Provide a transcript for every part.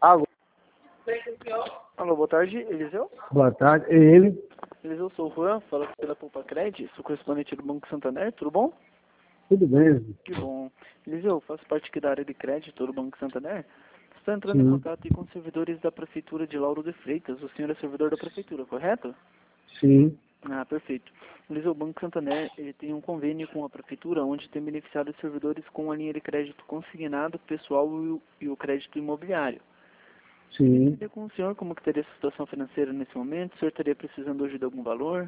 Alô? Alô, boa tarde, Eliseu? Boa tarde, é ele? Eliseu, sou o Juan, falo pela Poupa-Cred, sou correspondente do Banco Santander, tudo bom? Tudo bem? Que bom. Eliseu, faço parte aqui da área de crédito do Banco Santander. Estou entrando em Sim, contato aí com os servidores da Prefeitura de Lauro de Freitas. O senhor é servidor da Prefeitura, correto? sim, Ah, perfeito. Eliseu, o Banco Santander ele tem um convênio com a Prefeitura, onde tem beneficiado os servidores com a linha de crédito consignado, pessoal e o crédito imobiliário. Queria sim. entender com o senhor como que teria a situação financeira nesse momento, o senhor estaria precisando hoje de algum valor?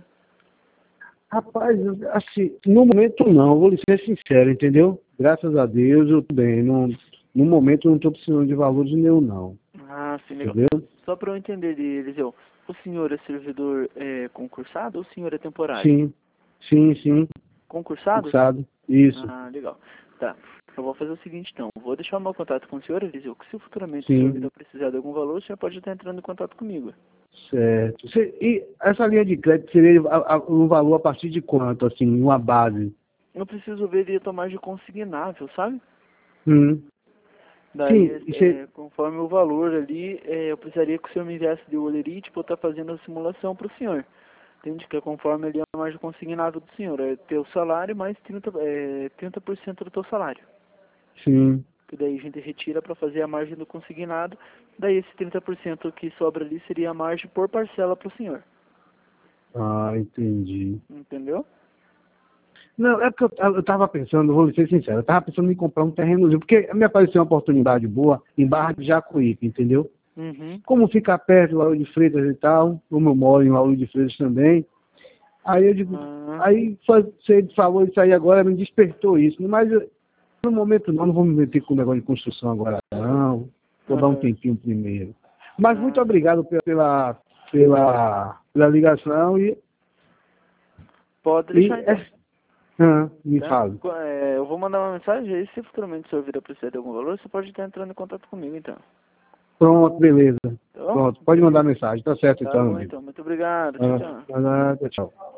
Rapaz, assim, no momento não, vou lhe ser sincero, entendeu? Graças a Deus eu tô bem. No momento eu não estou precisando de valores nenhum, não. Ah, sim, legal. Entendeu? Só para eu entender, Eliseu, o senhor é servidor concursado ou o senhor é temporário? Sim, sim, sim. Concursado? Fixado. Isso. Ah, legal. Tá. Eu vou fazer o seguinte, então. Vou deixar o meu contato com o senhor, Eliseu, que se futuramente o senhor vir Sim, a precisar de algum valor, o senhor pode estar entrando em contato comigo. certo. E essa linha de crédito seria um valor a partir de quanto, assim, uma base? Eu preciso ver de tomar de consignável, sabe? Hum. Daí, Sim, e se, conforme o valor ali, eu precisaria que o senhor me enviasse de olerite para eu estar fazendo a simulação para o senhor. Entende? Que é conforme ali a margem consignável do senhor. É teu salário mais 30% do teu salário. sim. Que daí a gente retira para fazer a margem do consignado. Daí esse 30% que sobra ali seria a margem por parcela para o senhor. Ah, entendi. Entendeu? Não, é porque eu estava pensando, vou ser sincero, eu estava pensando em comprar um terrenozinho, porque me apareceu uma oportunidade boa em Barra de Jacuípe, entendeu? Uhum. Como fica perto do Lauro de Freitas e tal, como eu moro em Lauro de Freitas também, aí eu digo, Ah, aí você falou isso aí agora, me despertou isso, mas no momento não vou me meter com o negócio de construção agora não, vou dar um aham. tempinho primeiro. Mas muito Ah, obrigado pela ligação pode e deixar então. me Tá? fale. Eu vou mandar uma mensagem aí, se futuramente o senhor vir a precisar de algum valor, você pode estar entrando em contato comigo então. Pronto, beleza. Tá bom? Pronto, pode mandar mensagem. Tá certo Tá então, bom amigo. então. Muito obrigado. Tchau, tchau. Nada, tchau.